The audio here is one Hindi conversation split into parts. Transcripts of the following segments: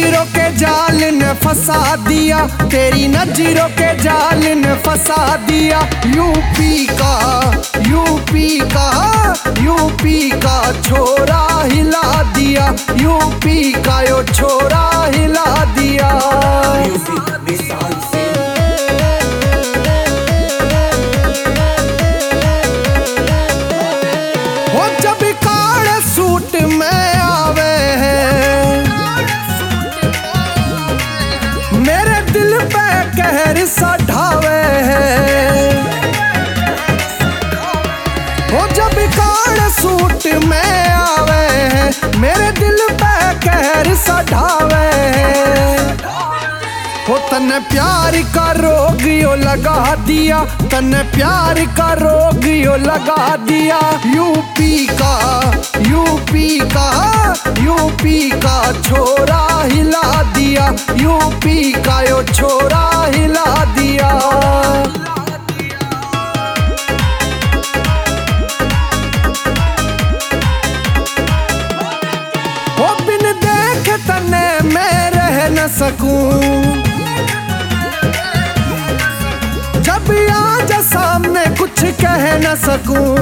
नजरों के जाल ने फंसा दिया, तेरी नजरों के जाल ने फंसा दिया। यूपी का छोरा हिला दिया, यूपी का यो छोरा हिला दिया। वो जब काले सूट में आवे है, मेरे दिल पे कहर सा ढावे है। वो जब काले सूट में आवे है, मेरे दिल पे कहर सा ढावे है। वो तन्ने प्यार का रोग यो लगा दिया, तन्ने प्यार का रोग यो लगा दिया। यूपी का छोरा हिला दिया, यूपी का यो छोरा हिला दिया। वो बिन देख तन्ने मैं रह न सकूं, जब आज सामने कुछ कह न सकूं।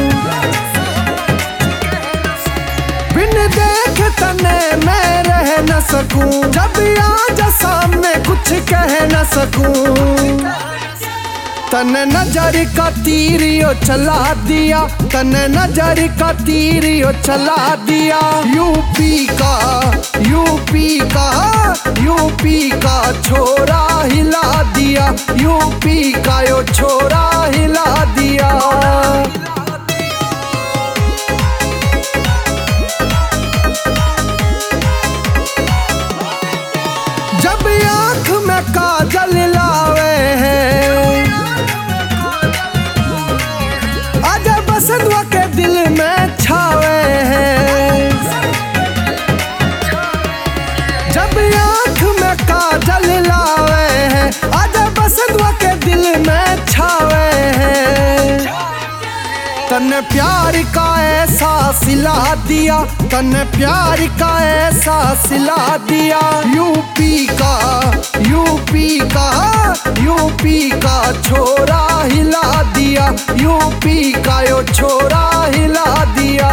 बिन देख तने मैं रह न सकूं, जब आज सामने कुछ कह न सकूं। तने नजर का तीर यो चला दिया, तने नजर का तीर यो चला दिया। यूपी का छोरा हिला दिया, यूपी का यो छोरा हिला दिया। जब आँख में काजल लावे है, आजा बसंतवा के दिल में छावे है। जब आँख में काजल लावे है, आजा बसंतवा के दिल में छावे है। तन्ने प्यार का एहसास सिला दिया, तन्ने प्यार का एहसास सिला दिया। यूपी का छोरा हिला दिया, यूपी का यो छोरा हिला दिया।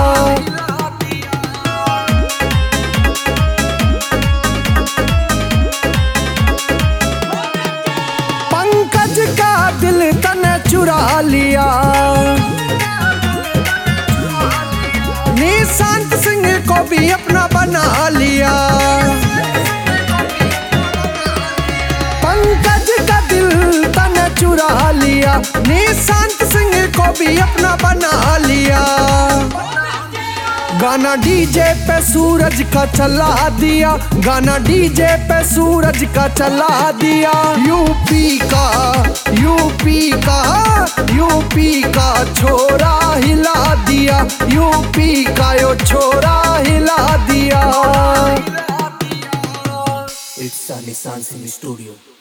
पंकज का दिल तने चुरा लिया, निशांत सिंह को भी अपना बना लिया। पंकज का दिल तने चुरा लिया, निशांत सिंह को भी अपना बना लिया। गाना डीजे पे सूरज का चला दिया, गाना डीजे पे सूरज का चला दिया। यूपी का छोरा हिला दिया, यूपी का यो छोरा हिला दिया। It's Nissan Singh Studio.